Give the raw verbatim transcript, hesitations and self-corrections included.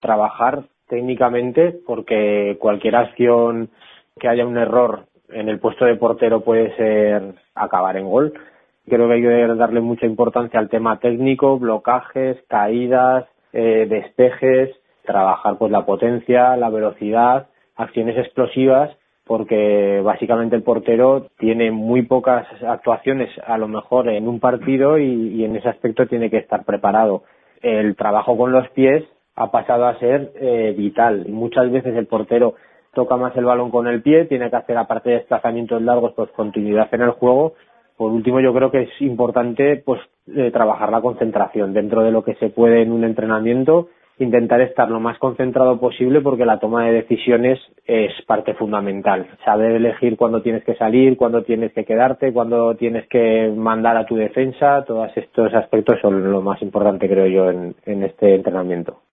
trabajar técnicamente, porque cualquier acción que haya un error en el puesto de portero puede ser acabar en gol. Creo que hay que darle mucha importancia al tema técnico, blocajes, caídas, eh, despejes, trabajar pues la potencia, la velocidad, acciones explosivas, porque básicamente el portero tiene muy pocas actuaciones a lo mejor en un partido y, y en ese aspecto tiene que estar preparado. El trabajo con los pies ha pasado a ser eh, vital y muchas veces el portero toca más el balón con el pie, tiene que hacer, aparte de desplazamientos largos, pues continuidad en el juego. Por último, yo creo que es importante pues eh, trabajar la concentración dentro de lo que se puede en un entrenamiento, intentar estar lo más concentrado posible, porque la toma de decisiones es parte fundamental. Saber elegir cuándo tienes que salir, cuándo tienes que quedarte, cuándo tienes que mandar a tu defensa, todos estos aspectos son lo más importante, creo yo, en, en este entrenamiento.